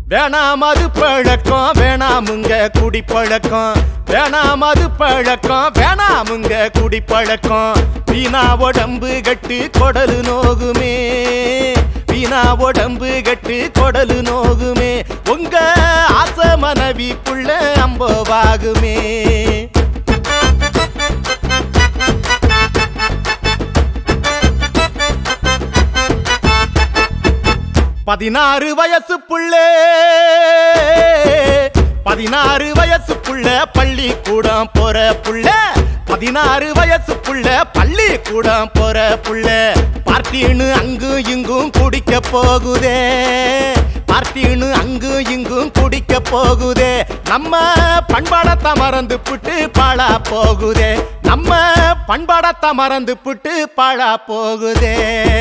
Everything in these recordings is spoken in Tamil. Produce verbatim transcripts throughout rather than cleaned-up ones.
வேணாம் அது பழக்கம் வேணாமுங்க குடிப்பழக்கம் வேணாம் அது பழக்கம் வேணாமுங்க குடிப்பழக்கம் வீணா உடம்பு கட்டு கொடலு நோகுமே வீணா உடம்பு கட்டு கொடலு நோகுமே உங்க ஆசை மனைவிக்குள்ள அம்பவாகுமே பதினாறு வயசு புள்ளே பதினாறு வயசு புள்ள பள்ளிக்கூடம் போற புள்ள பதினாறு வயசு புள்ள பள்ளிக்கூடம் போற புள்ள பார்ட்டின்னு அங்கும் இங்கும் குடிக்க போகுதே பார்ட்டின்னு அங்கும் இங்கும் குடிக்க போகுதே நம்ம பண்பாடத்தை மறந்து புட்டு பாழா போகுதே நம்ம பண்பாடத்தை மறந்து புட்டு பாழா போகுதே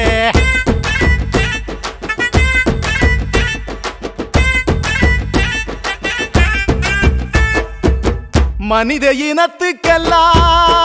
மனித இனத்துக்கெல்லாம்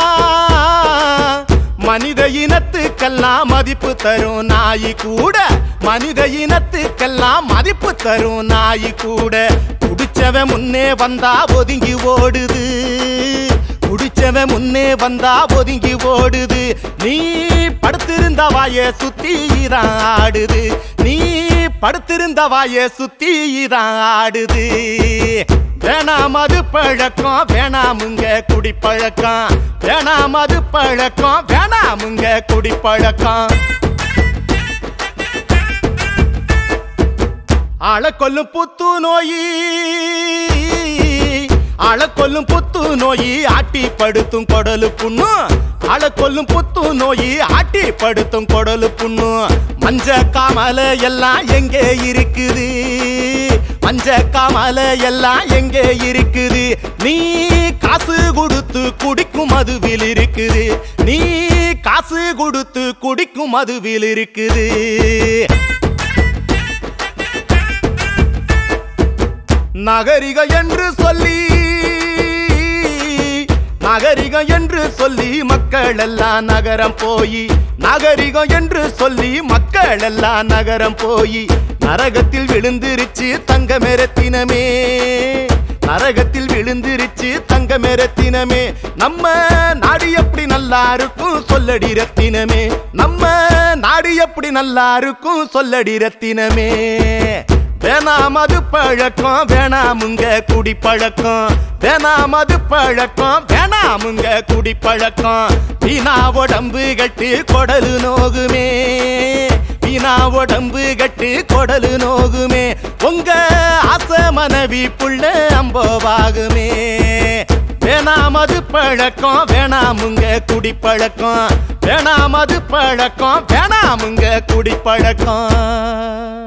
மனித இனத்துக்கெல்லாம் மதிப்பு தரும் நாய் கூட மனித இனத்துக்கெல்லாம் மதிப்பு தரும் நாய் கூட குடிச்சவன் முன்னே வந்தா ஒதுங்கி ஓடுது குடிச்சவன் முன்னே வந்தா ஒதுங்கி ஓடுது நீ படுத்திருந்த வாய சுத்தி தான் ஆடுது நீ படுத்திருந்த வாய சுத்தி தான் ஆடுது வேணாம் அது பழக்கம் வேணாமுங்க குடிப்பழக்கம் வேணாம் அது பழக்கம் வேணாமுங்க குடிப்பழக்கம் ஆளை கொல்லும் புத்து நோயி ஆளை கொல்லும் புத்து நோயி ஆட்டி படுத்தும் கொடலு புண்ணு ஆளை கொல்லும் புத்து நோயி ஆட்டி படுத்தும் கொடலு புண்ணு மஞ்ச காமல எல்லாம் எங்கே இருக்குது மஞ்ச காமல எல்லாம் எங்கே இருக்குது நீ காசு கொடுத்து குடிக்கும் மதுவில் இருக்குது நீ காசு கொடுத்து குடிக்கும் மதுவில் இருக்குது நகரிக என்று சொல்லி நகரிகம் என்று சொல்லி மக்கள் எல்லாம் நகரம் போய் நகரிகம் என்று சொல்லி மக்கள் எல்லாம் நகரம் போய் நரகத்தில் விழுந்திருச்சு தங்க மெரத்தினமே நரகத்தில் விழுந்திருச்சு தங்க மெரத்தினமே நம்ம நாடு எப்படி நல்லா இருக்கும் சொல்லடி ரத்தினமே நம்ம நாடு எப்படி நல்லா இருக்கும் சொல்லடி ரத்தினமே வேணாம் அது பழக்கம் வேணாமுங்க குடிப்பழக்கம் வேணாம் அது பழக்கம் வேணாமுங்க குடிப்பழக்கம் வீணா உடம்பு கட்டு கொடலு நோகுமே வீணா உடம்பு கட்டு கொடலு நோகுமே உங்க ஆசை மனைவி புள்ள அம்பவாகுமே வேணாம் அது பழக்கம் வேணாமுங்க குடிப்பழக்கம் வேணாம் அது பழக்கம் வேணாமுங்க குடிப்பழக்கம்